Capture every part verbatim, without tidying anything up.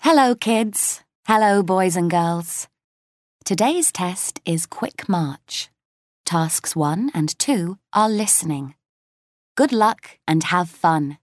Hello, kids. Hello, boys and girls. Today's test is Quick March. Tasks one and two are listening. Good luck and have fun.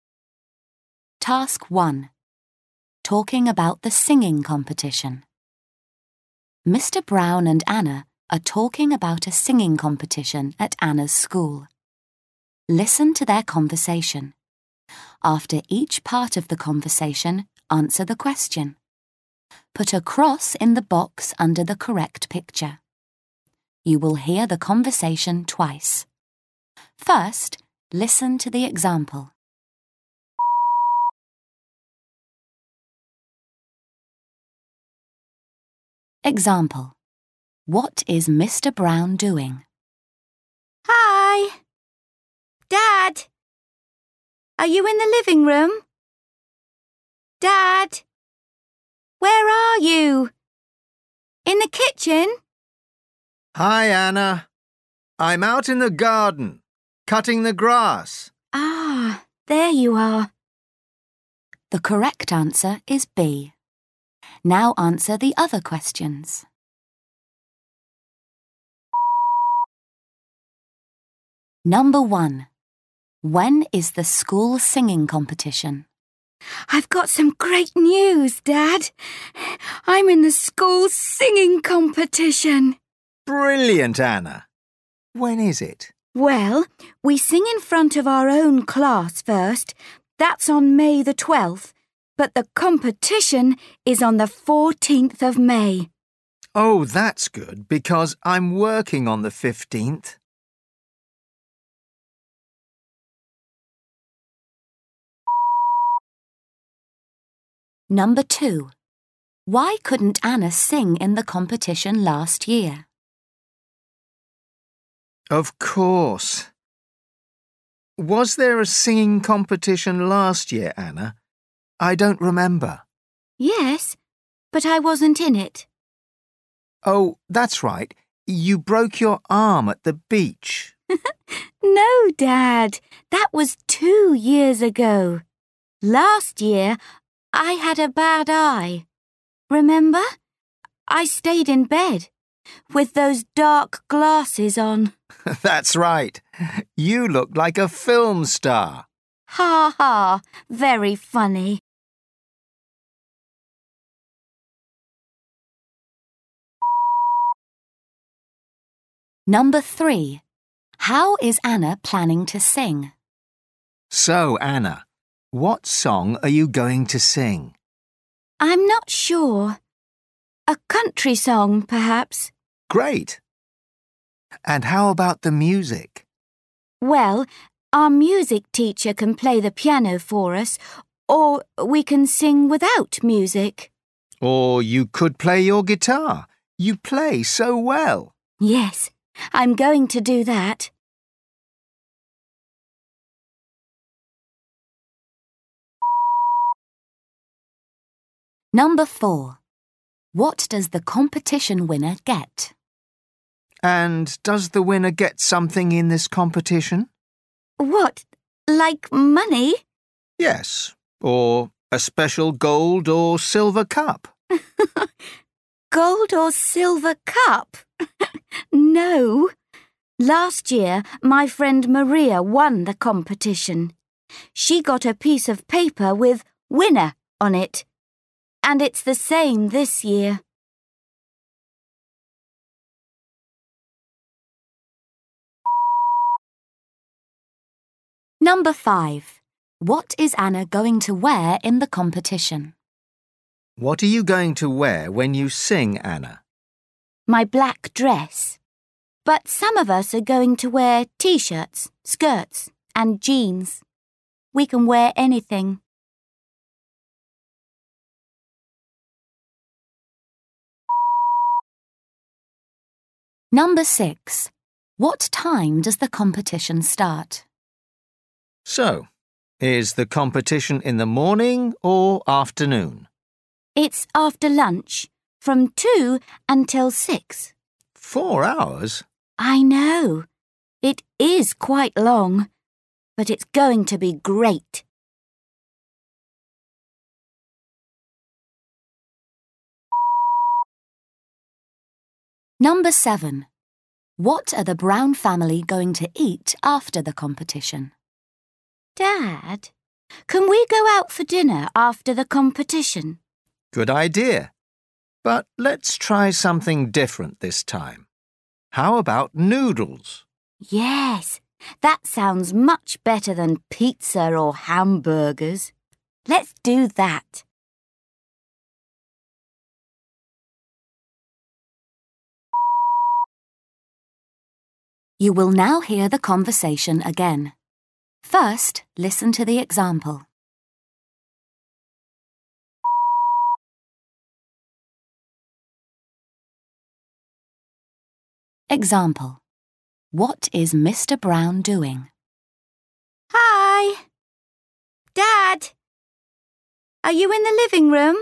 Task one. Talking about the singing competition. Mister Brown and Anna are talking about a singing competition at Anna's school. Listen to their conversation. After each part of the conversation, answer the question. Put a cross in the box under the correct picture. You will hear the conversation twice. First, listen to the example. Example. What is Mister Brown doing? Hi. Dad. Are you in the living room? Dad. Where are you? In the kitchen? Hi, Anna. I'm out in the garden, cutting the grass. Ah, there you are. The correct answer is B. Now answer the other questions. Number one. When is the school singing competition? I've got some great news, Dad. I'm in the school singing competition. Brilliant, Anna. When is it? Well, we sing in front of our own class first. That's on May the twelfth. But the competition is on the fourteenth of May. Oh, that's good, because I'm working on the fifteenth. Number two. Why couldn't Anna sing in the competition last year? Of course. Was there a singing competition last year, Anna? I don't remember. Yes, but I wasn't in it. Oh, that's right. You broke your arm at the beach. No, Dad. That was two years ago. Last year, I had a bad eye. Remember? I stayed in bed with those dark glasses on. That's right. You look like a film star. Ha ha, very funny. Number three. How is Anna planning to sing? So, Anna, what song are you going to sing? I'm not sure. A country song, perhaps. Great. And how about the music? Well, our music teacher can play the piano for us, or we can sing without music. Or you could play your guitar. You play so well. Yes, I'm going to do that. Number four. What does the competition winner get? And does the winner get something in this competition? What, like money? Yes, or a special gold or silver cup. Gold or silver cup? No. Last year, my friend Maria won the competition. She got a piece of paper with winner on it. And it's the same this year. Number five. What is Anna going to wear in the competition? What are you going to wear when you sing, Anna? My black dress. But some of us are going to wear t-shirts, skirts, and jeans. We can wear anything. Number six. What time does the competition start? So, is the competition in the morning or afternoon? It's after lunch, from two until six. Four hours? I know. It is quite long, but it's going to be great. Number seven. What are the Brown family going to eat after the competition? Dad, can we go out for dinner after the competition? Good idea. But let's try something different this time. How about noodles? Yes, that sounds much better than pizza or hamburgers. Let's do that. You will now hear the conversation again. First, listen to the example. Example. What is Mister Brown doing? Hi. Dad, are you in the living room?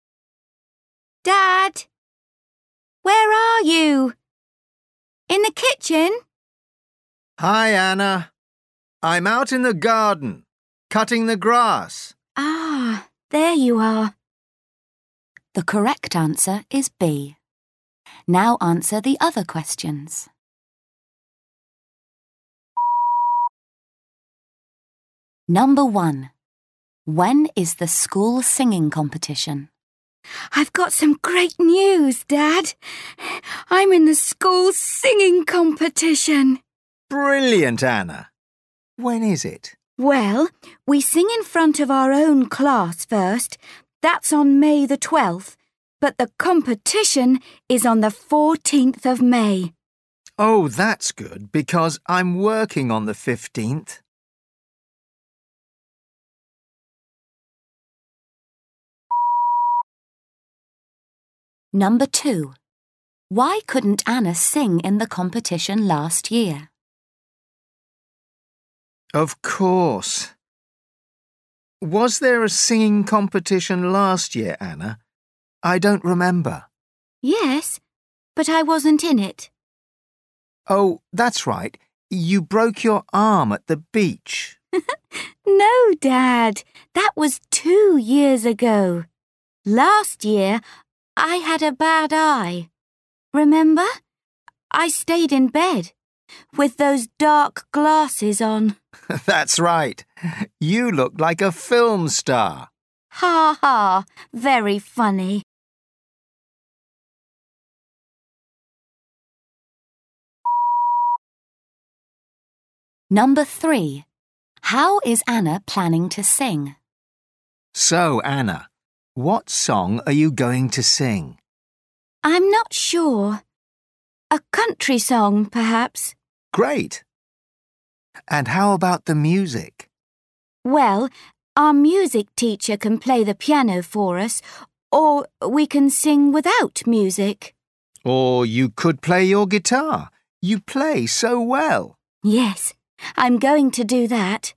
Dad, where are you? In the kitchen? Hi, Anna. I'm out in the garden, cutting the grass. Ah, there you are. The correct answer is B. Now answer the other questions. Number one. When is the school singing competition? I've got some great news, Dad. I'm in the school singing competition. Brilliant, Anna. When is it? Well, we sing in front of our own class first. That's on May the twelfth. But the competition is on the fourteenth of May. Oh, that's good, because I'm working on the fifteenth. Number two. Why couldn't Anna sing in the competition last year? Of course. Was there a singing competition last year, Anna? I don't remember. Yes, but I wasn't in it. Oh, that's right. You broke your arm at the beach. No, Dad. That was two years ago. Last year, I had a bad eye. Remember? I stayed in bed with those dark glasses on. That's right. You look like a film star. Ha ha, very funny. Number three. How is Anna planning to sing? So, Anna, what song are you going to sing? I'm not sure. A country song, perhaps. Great. And how about the music? Well, our music teacher can play the piano for us, or we can sing without music. Or you could play your guitar. You play so well. Yes, I'm going to do that.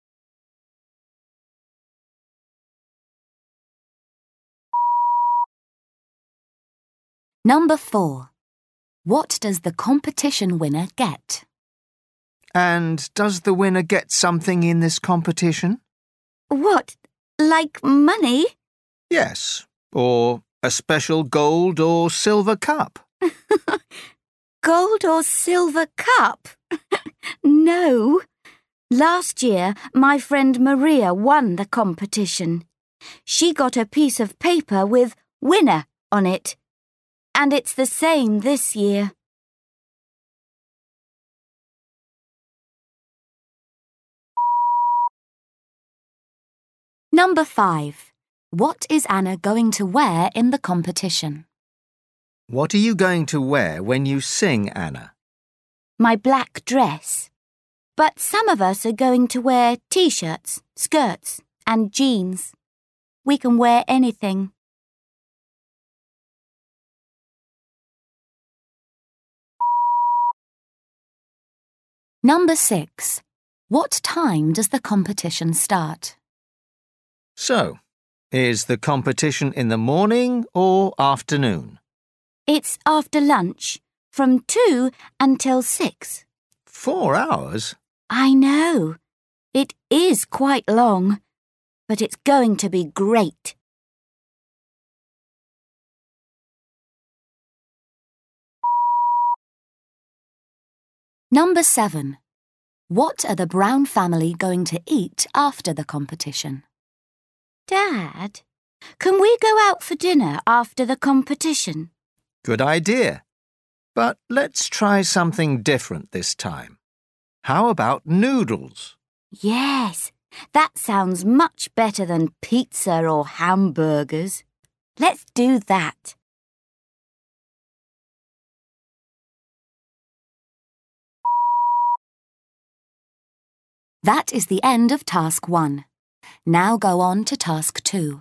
Number four. What does the competition winner get? And does the winner get something in this competition? What, like money? Yes, or a special gold or silver cup. Gold or silver cup? No. Last year, my friend Maria won the competition. She got a piece of paper with winner on it. And it's the same this year. Number five. What is Anna going to wear in the competition? What are you going to wear when you sing, Anna? My black dress. But some of us are going to wear t-shirts, skirts, and jeans. We can wear anything. Number six. What time does the competition start? So, is the competition in the morning or afternoon? It's after lunch, from two until six. Four hours? I know. It is quite long, but it's going to be great. Number seven. What are the Brown family going to eat after the competition? Dad, can we go out for dinner after the competition? Good idea. But let's try something different this time. How about noodles? Yes, that sounds much better than pizza or hamburgers. Let's do that. That is the end of task one. Now go on to task two.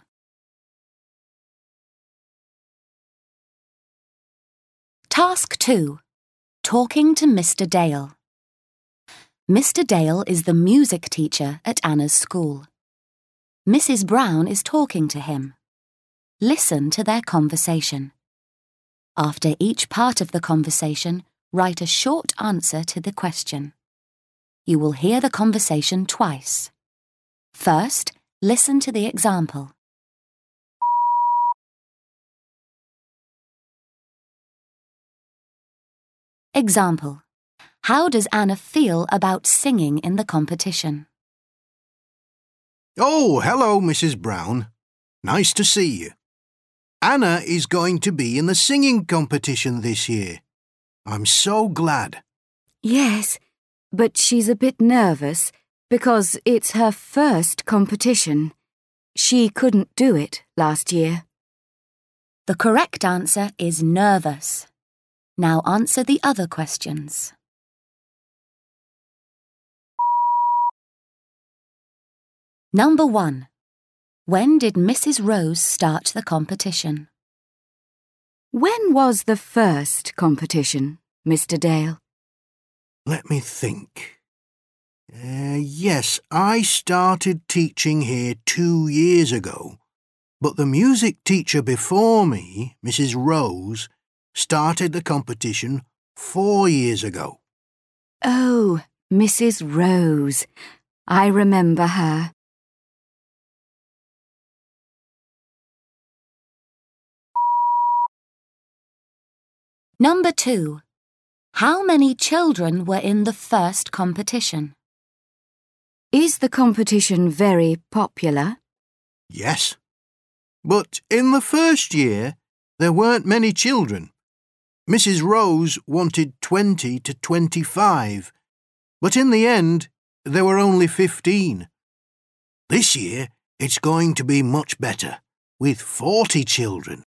Task two. Talking to Mister Dale. Mister Dale is the music teacher at Anna's school. Missus Brown is talking to him. Listen to their conversation. After each part of the conversation, write a short answer to the question. You will hear the conversation twice. First, listen to the example. Example. How does Anna feel about singing in the competition? Oh, hello, Missus Brown. Nice to see you. Anna is going to be in the singing competition this year. I'm so glad. Yes, but she's a bit nervous because it's her first competition. She couldn't do it last year. The correct answer is nervous. Now answer the other questions. Number one. When did Missus Rose start the competition? When was the first competition, Mister Dale? Let me think. Uh, yes, I started teaching here two years ago, but the music teacher before me, Missus Rose, started the competition four years ago. Oh, Missus Rose. I remember her. Number two. How many children were in the first competition? Is the competition very popular? Yes. But in the first year, there weren't many children. Missus Rose wanted twenty to twenty-five, but in the end, there were only fifteen. This year, it's going to be much better, with forty children.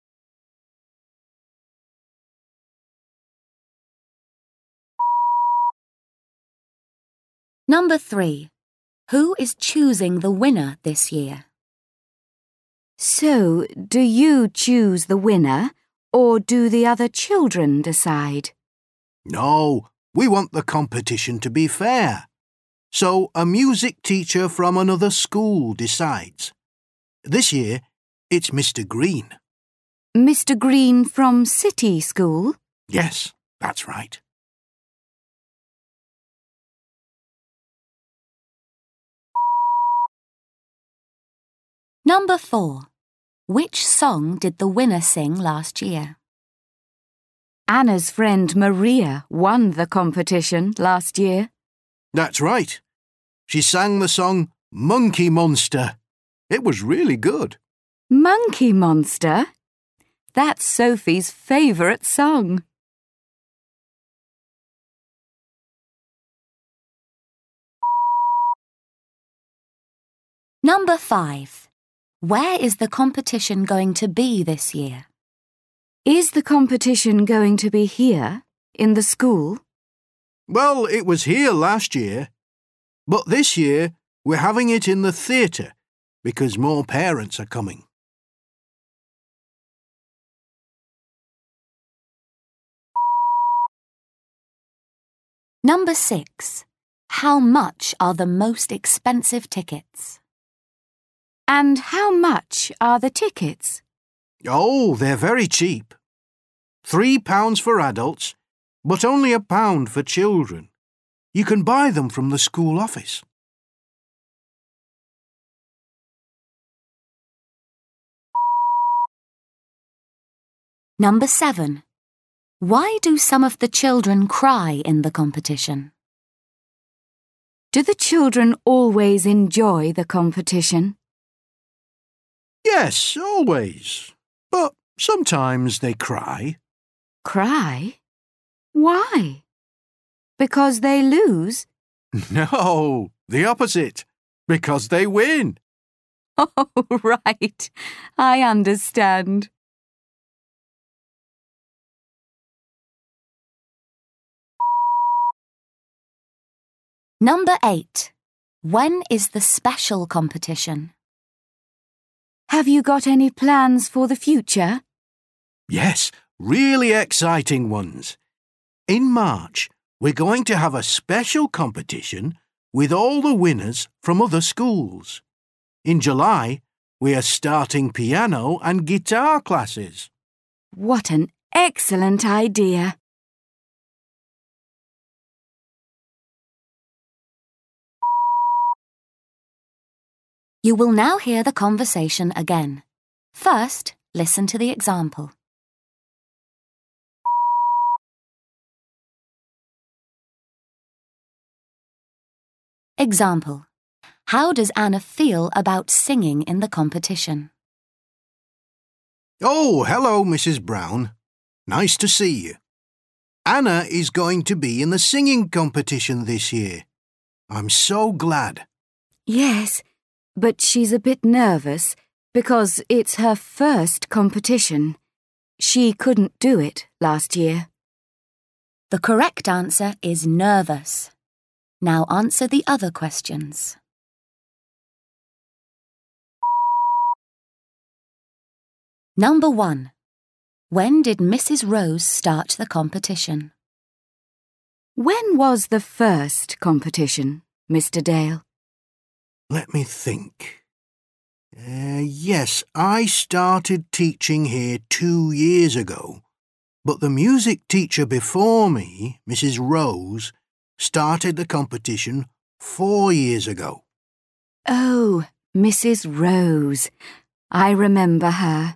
Number three. Who is choosing the winner this year? So, do you choose the winner, or do the other children decide? No, we want the competition to be fair. So a music teacher from another school decides. This year, it's Mister Green. Mister Green from City School? Yes, that's right. Number four. Which song did the winner sing last year? Anna's friend Maria won the competition last year. That's right. She sang the song Monkey Monster. It was really good. Monkey Monster? That's Sophie's favourite song. Number five. Where is the competition going to be this year? Is the competition going to be here, in the school? Well, it was here last year. But this year, we're having it in the theatre because more parents are coming. Number six. How much are the most expensive tickets? And how much are the tickets? Oh, they're very cheap. Three pounds for adults, but only a pound for children. You can buy them from the school office. Number seven. Why do some of the children cry in the competition? Do the children always enjoy the competition? Yes, always. But sometimes they cry. Cry? Why? Because they lose? No, the opposite. Because they win. Oh, right. I understand. Number eight. When is the special competition? Have you got any plans for the future? Yes, really exciting ones. In March, we're going to have a special competition with all the winners from other schools. In July, we are starting piano and guitar classes. What an excellent idea! You will now hear the conversation again. First, listen to the example. Example. How does Anna feel about singing in the competition? Oh, hello, Missus Brown. Nice to see you. Anna is going to be in the singing competition this year. I'm so glad. Yes, but she's a bit nervous because it's her first competition. She couldn't do it last year. The correct answer is nervous. Now answer the other questions. Number one. When did Missus Rose start the competition? When was the first competition, Mister Dale? Let me think. Uh, yes, I started teaching here two years ago, but the music teacher before me, Missus Rose, started the competition four years ago. Oh, Missus Rose. I remember her.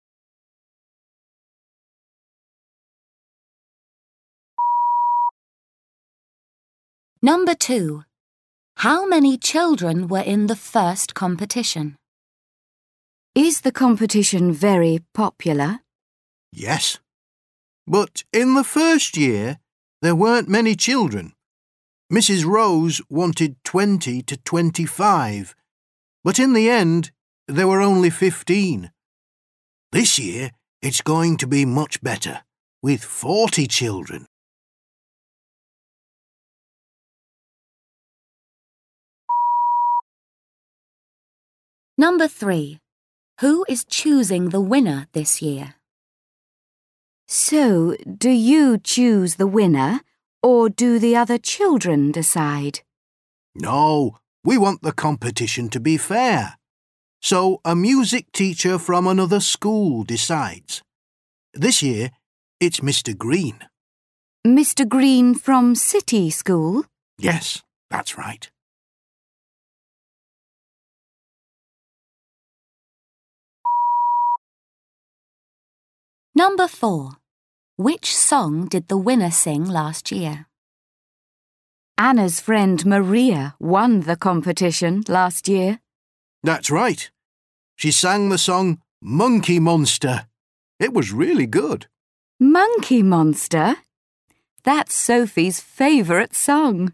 Number two. How many children were in the first competition? Is the competition very popular? Yes. But in the first year, there weren't many children. Missus Rose wanted twenty to twenty-five, but in the end, there were only fifteen. This year, it's going to be much better, with forty children. Number three. Who is choosing the winner this year? So, do you choose the winner, or do the other children decide? No, we want the competition to be fair. So a music teacher from another school decides. This year, it's Mister Green. Mister Green from City School? Yes, that's right. Number four. Which song did the winner sing last year? Anna's friend Maria won the competition last year. That's right. She sang the song Monkey Monster. It was really good. Monkey Monster? That's Sophie's favourite song.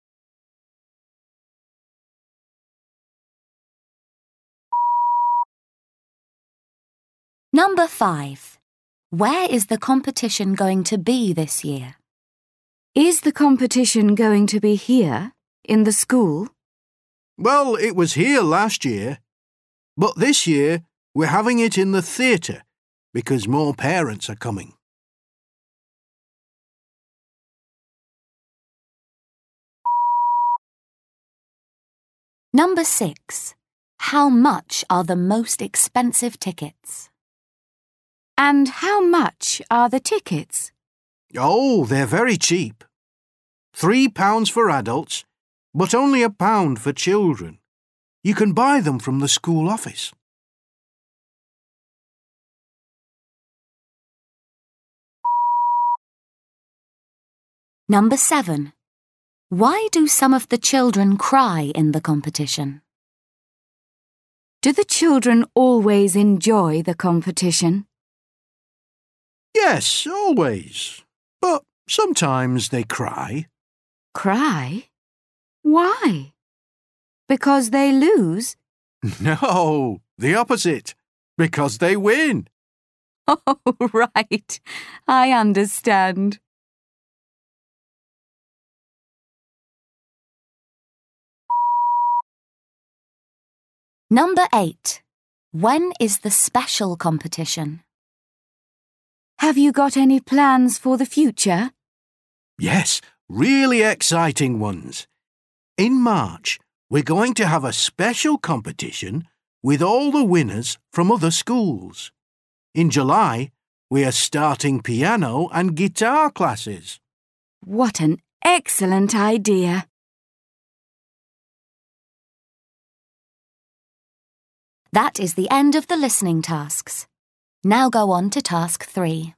Number five. Where is the competition going to be this year? Is the competition going to be here, in the school? Well, it was here last year. But this year, we're having it in the theatre because more parents are coming. Number six. How much are the most expensive tickets? And how much are the tickets? Oh, they're very cheap. Three pounds for adults, but only a pound for children. You can buy them from the school office. Number seven. Why do some of the children cry in the competition? Do the children always enjoy the competition? Yes, always. But sometimes they cry. Cry? Why? Because they lose? No, the opposite. Because they win. Oh, right. I understand. Number eight. When is the special competition? Have you got any plans for the future? Yes, really exciting ones. In March, we're going to have a special competition with all the winners from other schools. In July, we are starting piano and guitar classes. What an excellent idea! That is the end of the listening tasks. Now go on to task three.